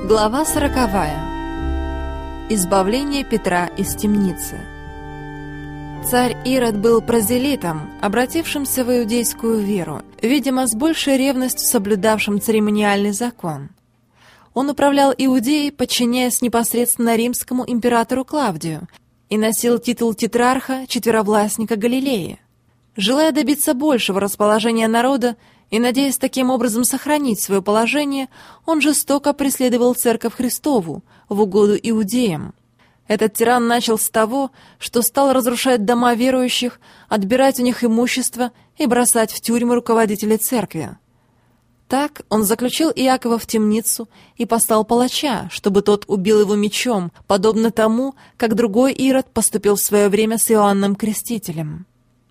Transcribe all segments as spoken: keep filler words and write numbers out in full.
Глава сороковая. Избавление Петра из темницы. Царь Ирод был прозелитом, обратившимся в иудейскую веру, видимо, с большей ревностью соблюдавшим церемониальный закон. Он управлял Иудеей, подчиняясь непосредственно римскому императору Клавдию, и носил титул тетрарха, четверовластника Галилеи. Желая добиться большего расположения народа и надеясь таким образом сохранить свое положение, он жестоко преследовал Церковь Христову в угоду иудеям. Этот тиран начал с того, что стал разрушать дома верующих, отбирать у них имущество и бросать в тюрьмы руководителей церкви. Так он заключил Иакова в темницу и послал палача, чтобы тот убил его мечом, подобно тому, как другой Ирод поступил в свое время с Иоанном Крестителем.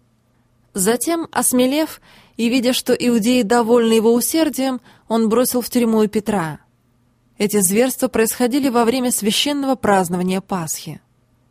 Затем, осмелев и видя, что иудеи довольны его усердием, он бросил в тюрьму и Петра. Эти зверства происходили во время священного празднования Пасхи.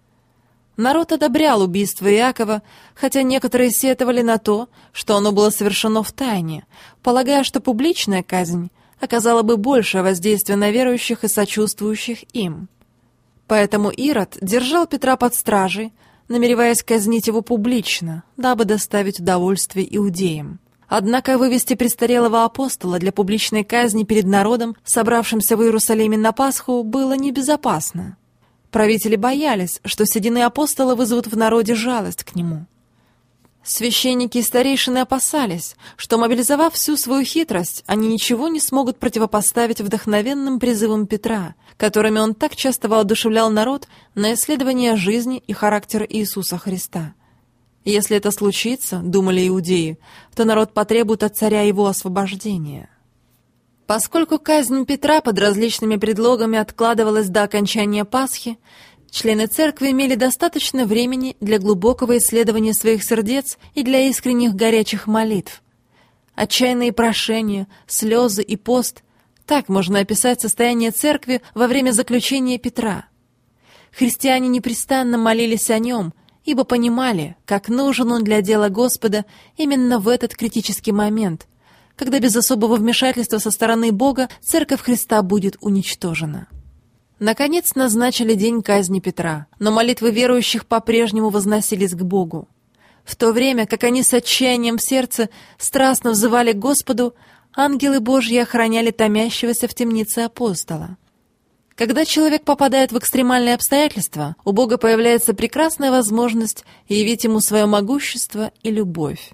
Народ одобрял убийство Иакова, хотя некоторые сетовали на то, что оно было совершено в тайне, полагая, что публичная казнь оказала бы большее воздействие на верующих и сочувствующих им. Поэтому Ирод держал Петра под стражей, намереваясь казнить его публично, дабы доставить удовольствие иудеям. Однако вывести престарелого апостола для публичной казни перед народом, собравшимся в Иерусалиме на Пасху, было небезопасно. Правители боялись, что седины апостола вызовут в народе жалость к нему. Священники и старейшины опасались, что, мобилизовав всю свою хитрость, они ничего не смогут противопоставить вдохновенным призывам Петра, которыми он так часто воодушевлял народ на исследование жизни и характера Иисуса Христа. Если это случится, думали иудеи, то народ потребует от царя его освобождения. Поскольку казнь Петра под различными предлогами откладывалась до окончания Пасхи, члены церкви имели достаточно времени для глубокого исследования своих сердец и для искренних горячих молитв. Отчаянные прошения, слезы и пост — так можно описать состояние церкви во время заключения Петра. Христиане непрестанно молились о нем, ибо понимали, как нужен он для дела Господа именно в этот критический момент, когда без особого вмешательства со стороны Бога Церковь Христа будет уничтожена. Наконец назначили день казни Петра, но молитвы верующих по-прежнему возносились к Богу. В то время, как они с отчаянием в сердце страстно взывали к Господу, ангелы Божьи охраняли томящегося в темнице апостола. Когда человек попадает в экстремальные обстоятельства, у Бога появляется прекрасная возможность явить ему свое могущество и любовь.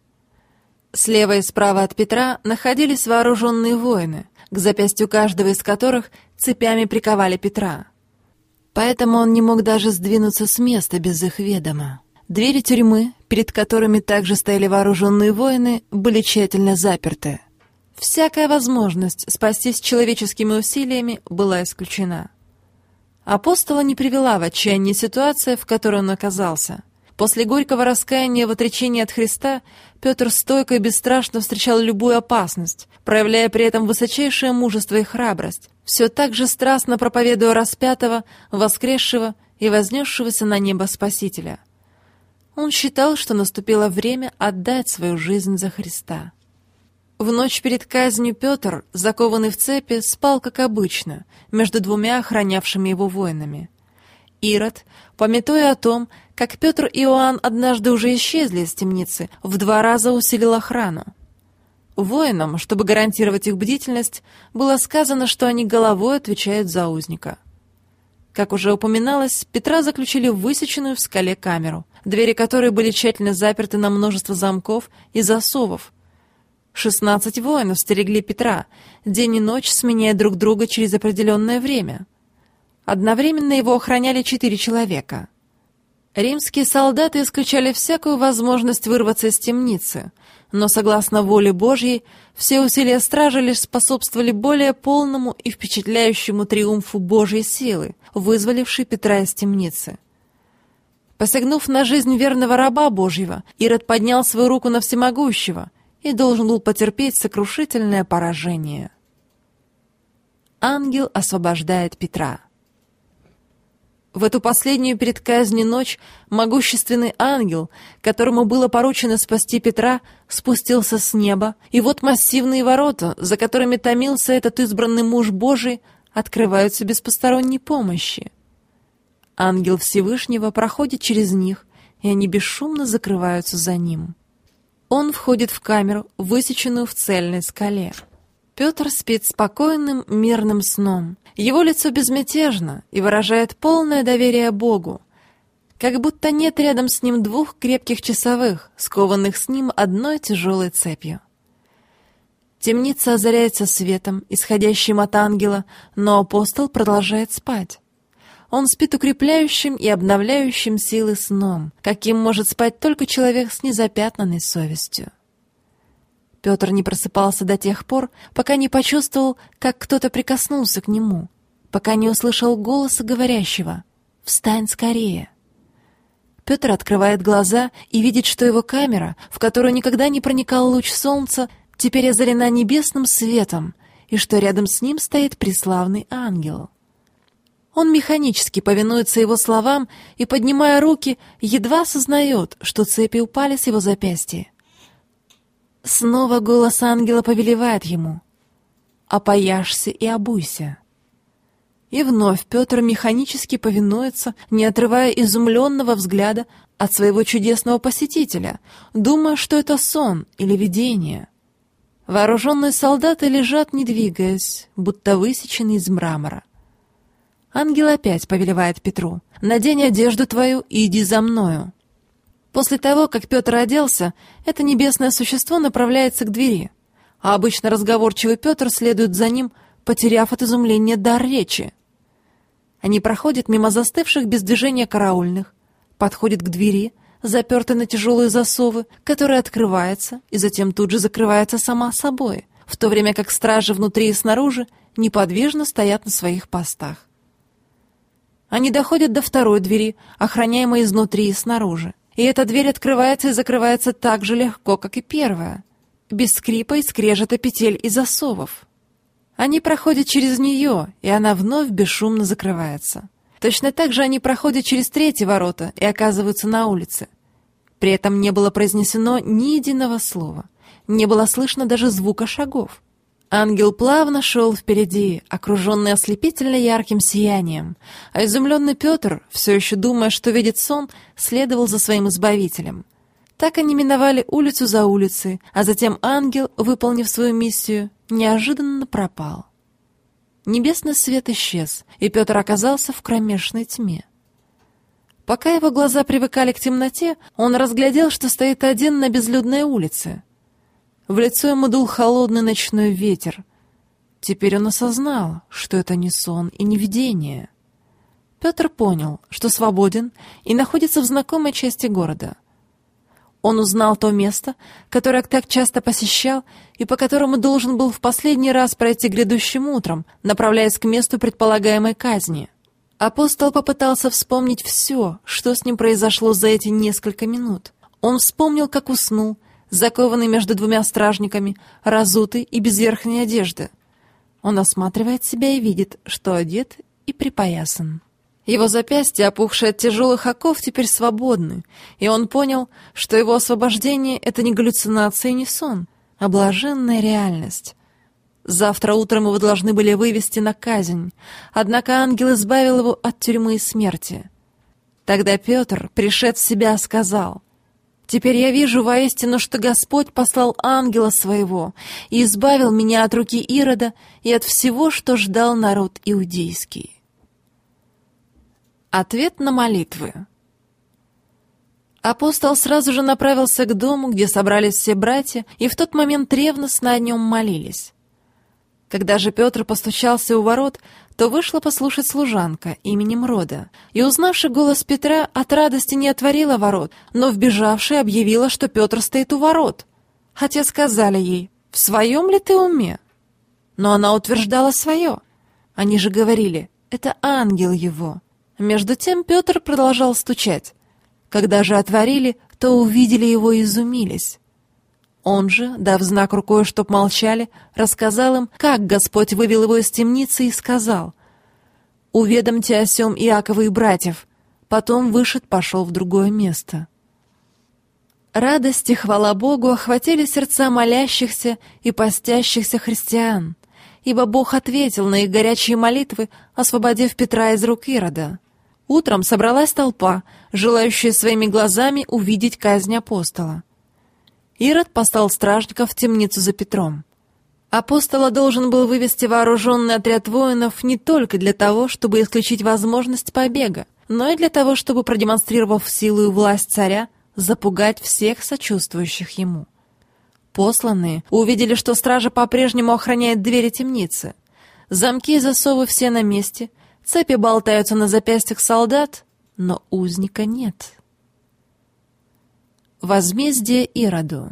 Слева и справа от Петра находились вооруженные воины, к запястью каждого из которых цепями приковали Петра. Поэтому он не мог даже сдвинуться с места без их ведома. Двери тюрьмы, перед которыми также стояли вооруженные воины, были тщательно заперты. Всякая возможность спастись человеческими усилиями была исключена. Апостола не привела в отчаяние ситуация, в которой он оказался. После горького раскаяния в отречении от Христа Петр стойко и бесстрашно встречал любую опасность, проявляя при этом высочайшее мужество и храбрость, все так же страстно проповедуя распятого, воскресшего и вознесшегося на небо Спасителя. Он считал, что наступило время отдать свою жизнь за Христа. В ночь перед казнью Петр, закованный в цепи, спал, как обычно, между двумя охранявшими его воинами. Ирод, памятуя о том, как Петр и Иоанн однажды уже исчезли из темницы, в два раза усилил охрану. Воинам, чтобы гарантировать их бдительность, было сказано, что они головой отвечают за узника. Как уже упоминалось, Петра заключили в высеченную в скале камеру, двери которой были тщательно заперты на множество замков и засовов. Шестнадцать воинов стерегли Петра, день и ночь сменяя друг друга через определенное время. Одновременно его охраняли четыре человека. Римские солдаты исключали всякую возможность вырваться из темницы, но, согласно воле Божьей, все усилия стражи лишь способствовали более полному и впечатляющему триумфу Божьей силы, вызволившей Петра из темницы. Посягнув на жизнь верного раба Божьего, Ирод поднял свою руку на Всемогущего и должен был потерпеть сокрушительное поражение. Ангел освобождает Петра. В эту последнюю перед казнью ночь могущественный ангел, которому было поручено спасти Петра, спустился с неба, и вот массивные ворота, за которыми томился этот избранный муж Божий, открываются без посторонней помощи. Ангел Всевышнего проходит через них, и они бесшумно закрываются за ним. Он входит в камеру, высеченную в цельной скале. Петр спит спокойным, мирным сном. Его лицо безмятежно и выражает полное доверие Богу, как будто нет рядом с ним двух крепких часовых, скованных с ним одной тяжелой цепью. Темница озаряется светом, исходящим от ангела, но апостол продолжает спать. Он спит укрепляющим и обновляющим силы сном, каким может спать только человек с незапятнанной совестью. Петр не просыпался до тех пор, пока не почувствовал, как кто-то прикоснулся к нему, пока не услышал голоса говорящего: «Встань скорее!». Петр открывает глаза и видит, что его камера, в которую никогда не проникал луч солнца, теперь озарена небесным светом, и что рядом с ним стоит преславный ангел. Он механически повинуется его словам и, поднимая руки, едва осознает, что цепи упали с его запястья. Снова голос ангела повелевает ему: «Опояшься и обуйся». И вновь Петр механически повинуется, не отрывая изумленного взгляда от своего чудесного посетителя, думая, что это сон или видение. Вооруженные солдаты лежат, не двигаясь, будто высеченные из мрамора. Ангел опять повелевает Петру: «Надень одежду твою и иди за мною». После того, как Петр оделся, это небесное существо направляется к двери, а обычно разговорчивый Петр следует за ним, потеряв от изумления дар речи. Они проходят мимо застывших без движения караульных, подходят к двери, запертой на тяжелые засовы, которая открывается и затем тут же закрывается сама собой, в то время как стражи внутри и снаружи неподвижно стоят на своих постах. Они доходят до второй двери, охраняемой изнутри и снаружи. И эта дверь открывается и закрывается так же легко, как и первая, без скрипа и скрежета петель и засовов. Они проходят через нее, и она вновь бесшумно закрывается. Точно так же они проходят через третьи ворота и оказываются на улице. При этом не было произнесено ни единого слова, не было слышно даже звука шагов. Ангел плавно шел впереди, окруженный ослепительно ярким сиянием, а изумленный Петр, все еще думая, что видит сон, следовал за своим избавителем. Так они миновали улицу за улицей, а затем ангел, выполнив свою миссию, неожиданно пропал. Небесный свет исчез, и Петр оказался в кромешной тьме. Пока его глаза привыкали к темноте, он разглядел, что стоит один на безлюдной улице. В лицо ему дул холодный ночной ветер. Теперь он осознал, что это не сон и не видение. Петр понял, что свободен и находится в знакомой части города. Он узнал то место, которое так часто посещал и по которому должен был в последний раз пройти грядущим утром, направляясь к месту предполагаемой казни. Апостол попытался вспомнить все, что с ним произошло за эти несколько минут. Он вспомнил, как уснул, закованный между двумя стражниками, разутый и без верхней одежды. Он осматривает себя и видит, что одет и припоясан. Его запястья, опухшие от тяжелых оков, теперь свободны, и он понял, что его освобождение — это не галлюцинация и не сон, а блаженная реальность. Завтра утром его должны были вывести на казнь, однако ангел избавил его от тюрьмы и смерти. Тогда Петр, пришед в себя, сказал: «Теперь я вижу воистину, что Господь послал ангела своего и избавил меня от руки Ирода и от всего, что ждал народ иудейский». Ответ на молитвы. Апостол сразу же направился к дому, где собрались все братья, и в тот момент ревностно о нем молились. Когда же Петр постучался у ворот, то вышла послушать служанка именем Рода, и, узнавши голос Петра, от радости не отворила ворот, но, вбежавши, объявила, что Петр стоит у ворот. Хотя сказали ей: «В своем ли ты уме?» Но она утверждала свое. Они же говорили: «Это ангел его». Между тем Петр продолжал стучать. Когда же отворили, то увидели его и изумились. Он же, дав знак рукой, чтоб молчали, рассказал им, как Господь вывел его из темницы, и сказал: «Уведомьте о сем Иакова и братьев». Потом вышед, пошел в другое место. Радость и хвала Богу охватили сердца молящихся и постящихся христиан, ибо Бог ответил на их горячие молитвы, освободив Петра из рук Ирода. Утром собралась толпа, желающая своими глазами увидеть казнь апостола. Ирод послал стражников в темницу за Петром. Апостола должен был вывести вооруженный отряд воинов не только для того, чтобы исключить возможность побега, но и для того, чтобы, продемонстрировав силу и власть царя, запугать всех сочувствующих ему. Посланные увидели, что стража по-прежнему охраняет двери темницы. Замки и засовы все на месте, цепи болтаются на запястьях солдат, но узника нет. Возмездие Ироду.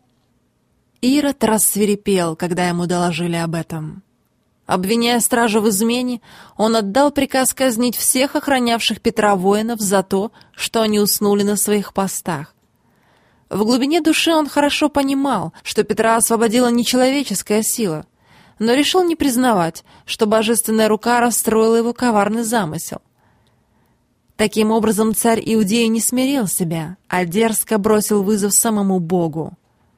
Ирод рассвирепел, когда ему доложили об этом. Обвиняя стражу в измене, он отдал приказ казнить всех охранявших Петра воинов за то, что они уснули на своих постах. В глубине души он хорошо понимал, что Петра освободила не человеческая сила, но решил не признавать, что божественная рука расстроила его коварный замысел. Таким образом, царь Иудеи не смирил себя, а дерзко бросил вызов самому Богу.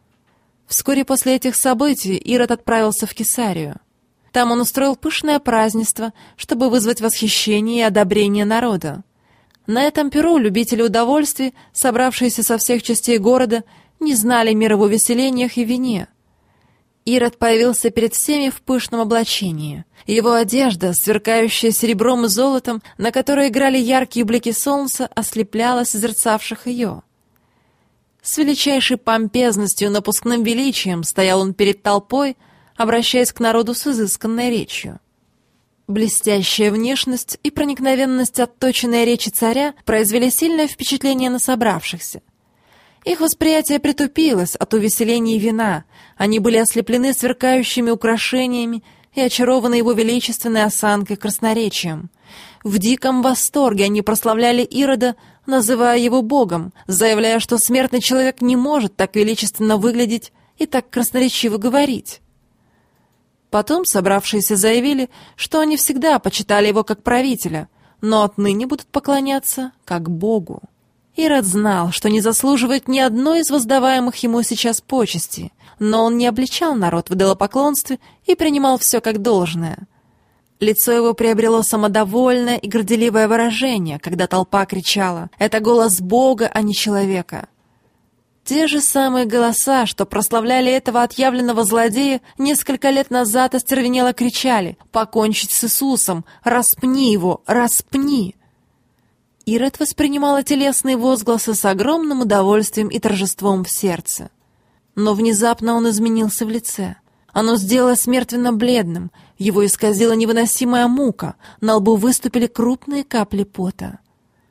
Вскоре после этих событий Ирод отправился в Кесарию. Там он устроил пышное празднество, чтобы вызвать восхищение и одобрение народа. На этом перу любители удовольствий, собравшиеся со всех частей города, не знали мира в увеселениях и вине. Ирод появился перед всеми в пышном облачении. Его одежда, сверкающая серебром и золотом, на которой играли яркие блики солнца, ослепляла созерцавших ее. С величайшей помпезностью и напускным величием стоял он перед толпой, обращаясь к народу с изысканной речью. Блестящая внешность и проникновенность отточенной речи царя произвели сильное впечатление на собравшихся. Их восприятие притупилось от увеселений вина, они были ослеплены сверкающими украшениями и очарованы его величественной осанкой и красноречием. В диком восторге они прославляли Ирода, называя его богом, заявляя, что смертный человек не может так величественно выглядеть и так красноречиво говорить. Потом собравшиеся заявили, что они всегда почитали его как правителя, но отныне будут поклоняться как богу. Ирод знал, что не заслуживает ни одной из воздаваемых ему сейчас почестей, но он не обличал народ в идолопоклонстве и принимал все как должное. Лицо его приобрело самодовольное и горделивое выражение, когда толпа кричала: «Это голос Бога, а не человека». Те же самые голоса, что прославляли этого отъявленного злодея, несколько лет назад остервенело кричали: «Покончить с Иисусом! Распни его! Распни!» Ирод воспринимал телесные возгласы с огромным удовольствием и торжеством в сердце. Но внезапно он изменился в лице. Оно сделалось мертвенно-бледным, его исказила невыносимая мука, на лбу выступили крупные капли пота.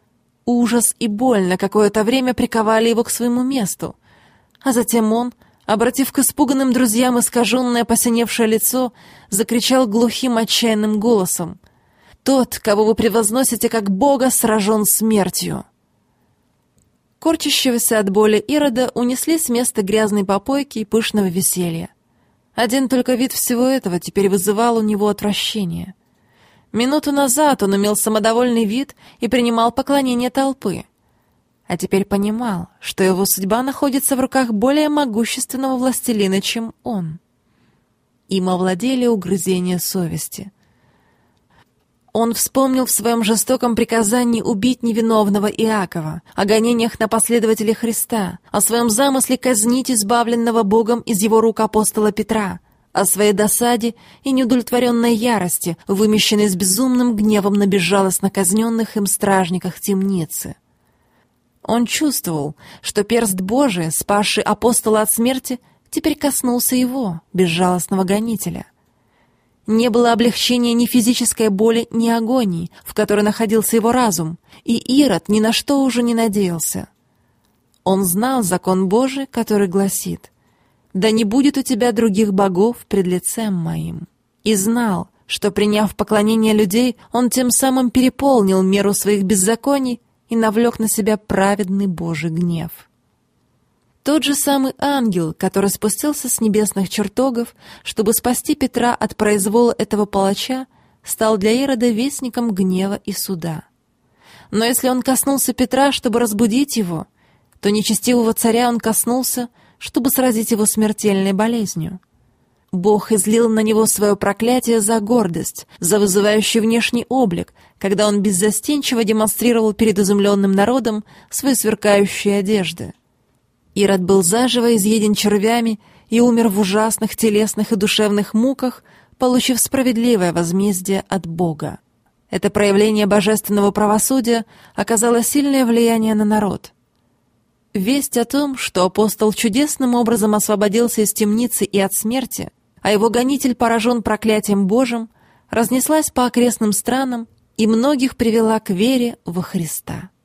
Ужас и боль на какое-то время приковали его к своему месту, а затем он, обратив к испуганным друзьям искаженное посиневшее лицо, закричал глухим отчаянным голосом: «Тот, кого вы превозносите как Бога, сражен смертью!» Корчащегося от боли Ирода унесли с места грязной попойки и пышного веселья. Один только вид всего этого теперь вызывал у него отвращение. Минуту назад он имел самодовольный вид и принимал поклонение толпы, а теперь понимал, что его судьба находится в руках более могущественного властелина, чем он. Им овладели угрызения совести. Он вспомнил в своем жестоком приказании убить невиновного Иакова, о гонениях на последователей Христа, о своем замысле казнить избавленного Богом из его рук апостола Петра, о своей досаде и неудовлетворенной ярости, вымещенной с безумным гневом на безжалостно казненных им стражниках темницы. Он чувствовал, что перст Божий, спасший апостола от смерти, теперь коснулся его, безжалостного гонителя. Не было облегчения ни физической боли, ни агонии, в которой находился его разум, и Ирод ни на что уже не надеялся. Он знал закон Божий, который гласит: «Да не будет у тебя других богов пред лицем моим», и знал, что, приняв поклонение людей, он тем самым переполнил меру своих беззаконий и навлек на себя праведный Божий гнев. Тот же самый ангел, который спустился с небесных чертогов, чтобы спасти Петра от произвола этого палача, стал для Ирода вестником гнева и суда. Но если он коснулся Петра, чтобы разбудить его, то нечестивого царя он коснулся, чтобы сразить его смертельной болезнью. Бог излил на него свое проклятие за гордость, за вызывающий внешний облик, когда он беззастенчиво демонстрировал перед изумленным народом свои сверкающие одежды. Ирод был заживо изъеден червями и умер в ужасных телесных и душевных муках, получив справедливое возмездие от Бога. Это проявление божественного правосудия оказало сильное влияние на народ. Весть о том, что апостол чудесным образом освободился из темницы и от смерти, а его гонитель поражен проклятием Божьим, разнеслась по окрестным странам и многих привела к вере во Христа.